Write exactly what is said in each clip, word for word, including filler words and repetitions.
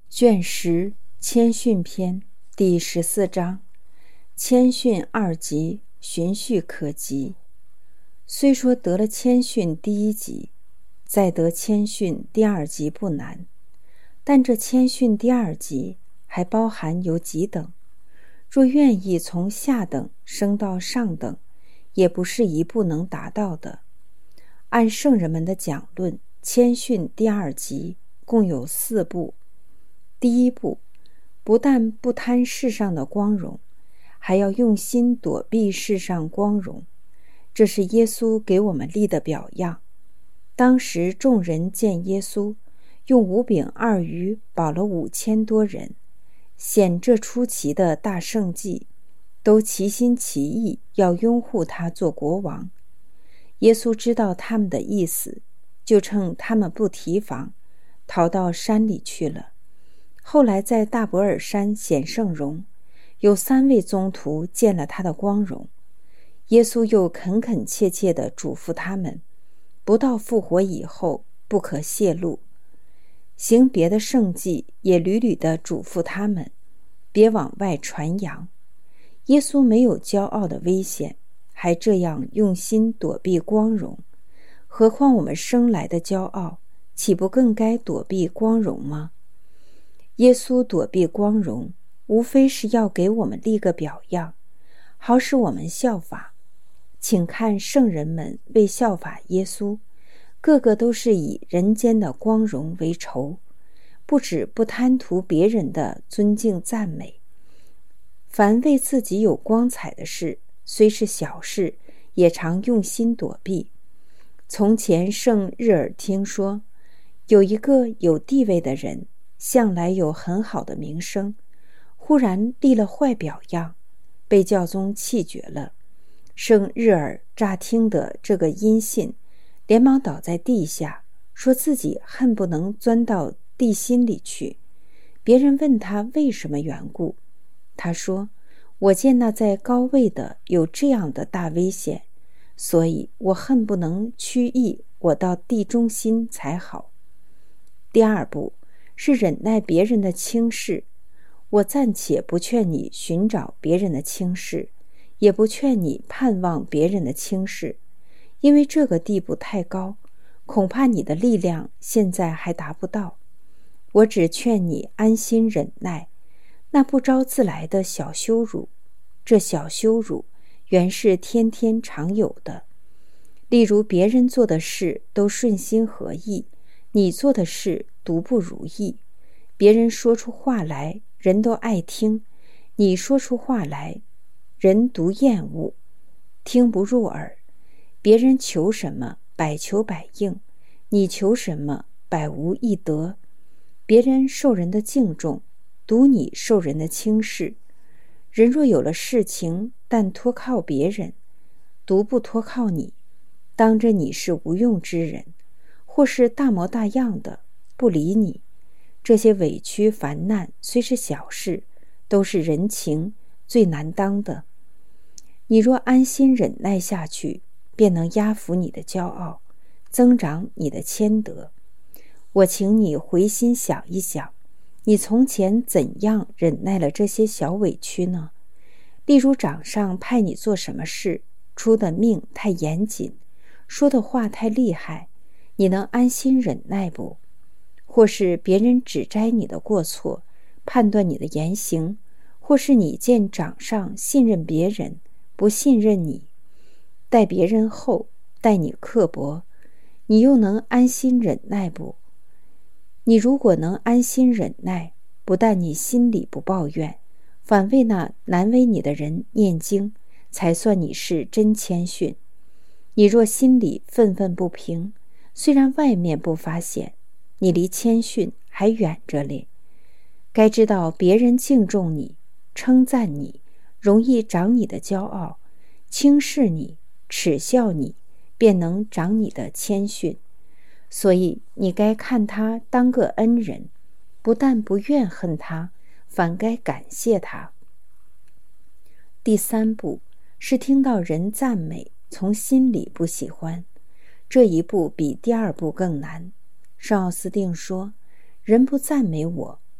卷十谦逊篇第十四章，谦逊二级，循序可及。虽说得了谦逊第一级，再得谦逊第二级不难，但这谦逊第二级还包含有几等，若愿意从下等升到上等，也不是一步能达到的。按圣人们的讲论，谦逊第二级共有四步。第一步，不但不贪世上的光荣，还要用心躲避世上光荣，这是耶稣给我们立的表样。当时众人见耶稣用五饼二鱼饱了五千多人，显这出奇的大圣迹，都齐心齐意要拥护他做国王。耶稣知道他们的意思，就趁他们不提防，逃到山里去了。后来在大伯尔山显圣容，有三位宗徒见了他的光荣。耶稣又恳恳切切地嘱咐他们，不到复活以后不可泄露。行别的圣迹也屡屡地嘱咐他们，别往外传扬。耶稣没有骄傲的危险，还这样用心躲避光荣，何况我们生来的骄傲，岂不更该躲避光荣吗？耶稣躲避光荣，无非是要给我们立个表样，好使我们效法。请看圣人们为效法耶稣，个个都是以人间的光荣为仇，不止不贪图别人的尊敬赞美，凡为自己有光彩的事，虽是小事，也常用心躲避。从前圣日耳听说，有一个有地位的人，向来有很好的名声，忽然立了坏表样，被教宗弃绝了。圣日耳乍听得这个音信，连忙倒在地下，说自己恨不能钻到地心里去。别人问他为什么缘故，他说：我见那在高位的有这样的大危险，所以我恨不能屈意我到地中心才好。第二步是忍耐别人的轻视，我暂且不劝你寻找别人的轻视，也不劝你盼望别人的轻视，因为这个地步太高，恐怕你的力量现在还达不到。我只劝你安心忍耐那不招自来的小羞辱，这小羞辱原是天天常有的。例如别人做的事都顺心合意，你做的事独不如意。别人说出话来人都爱听，你说出话来人独厌恶，听不入耳。别人求什么百求百应，你求什么百无一得。别人受人的敬重，独你受人的轻视。人若有了事情但托靠别人，独不托靠你，当着你是无用之人，或是大模大样的不理你。这些委屈烦难虽是小事，都是人情最难当的。你若安心忍耐下去，便能压服你的骄傲，增长你的谦德。我请你回心想一想，你从前怎样忍耐了这些小委屈呢？例如长上派你做什么事，出的命太严谨，说的话太厉害，你能安心忍耐不？或是别人指摘你的过错，判断你的言行，或是你见长上信任别人，不信任你，待别人厚，待你刻薄，你又能安心忍耐不？你如果能安心忍耐，不但你心里不抱怨，反为那难为你的人念经，才算你是真谦逊。你若心里愤愤不平，虽然外面不发显，你离谦逊还远着哩。该知道别人敬重你，称赞你，容易长你的骄傲；轻视你，耻笑你，便能长你的谦逊。所以你该看他当个恩人，不但不怨恨他，反该感谢他。第三步是听到人赞美，从心里不喜欢，这一步比第二步更难。圣奥斯定说，人不赞美我，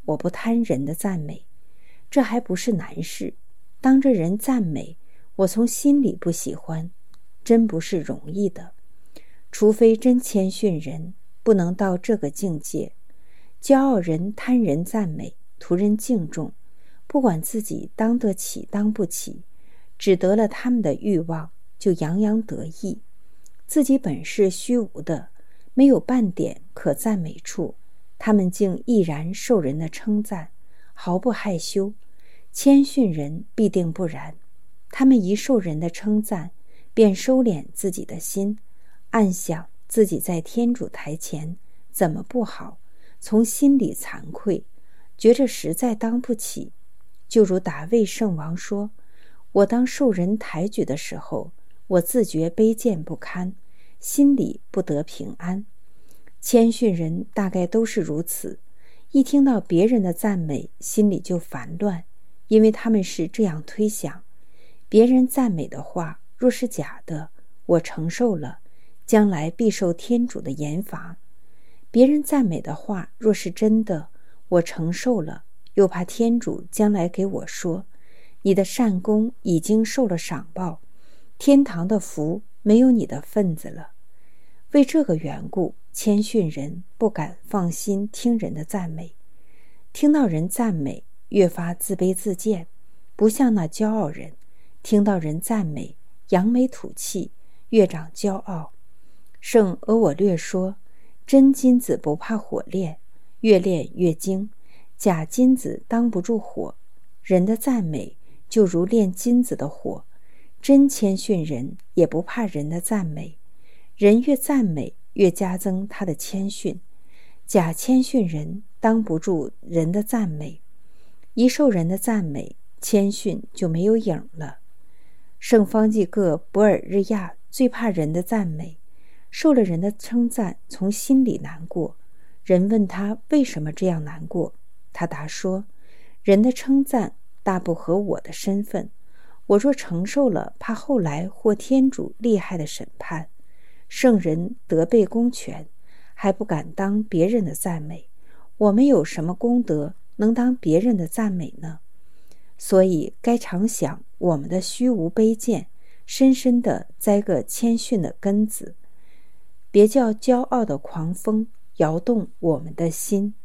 我不贪人的赞美，这还不是难事。当着人赞美，我从心里不喜欢，真不是容易的。除非真谦逊人，不能到这个境界。骄傲人贪人赞美，图人敬重，不管自己当得起当不起，只得了他们的欲望，就洋洋得意。自己本是虚无的，没有半点可赞美处，他们竟毅然受人的称赞，毫不害羞。谦逊人必定不然，他们一受人的称赞，便收敛自己的心，暗想自己在天主台前怎么不好，从心里惭愧，觉着实在当不起。就如大卫圣王说，我当受人抬举的时候，我自觉卑贱不堪，心里不得平安。谦逊人大概都是如此，一听到别人的赞美，心里就烦乱，因为他们是这样推想，别人赞美的话若是假的，我承受了，将来必受天主的严罚；别人赞美的话若是真的，我承受了，又怕天主将来给我说，你的善功已经受了赏报，天堂的福没有你的份子了。为这个缘故，谦逊人不敢放心听人的赞美，听到人赞美，越发自卑自贱，不像那骄傲人，听到人赞美，扬眉吐气，越长骄傲。圣俄我略说，真金子不怕火炼，越炼越精，假金子当不住火。人的赞美就如炼金子的火，真谦逊人也不怕人的赞美，人越赞美，越加增他的谦逊。假谦逊人当不住人的赞美，一受人的赞美，谦逊就没有影了。圣方济各博尔日亚最怕人的赞美，受了人的称赞，从心里难过。人问他为什么这样难过，他答说，人的称赞大不合我的身份，我若承受了，怕后来或天主厉害的审判。圣人德备公权，还不敢当别人的赞美，我们有什么功德能当别人的赞美呢？所以该常想我们的虚无卑贱，深深地栽个谦逊的根子，别叫骄傲的狂风摇动我们的心。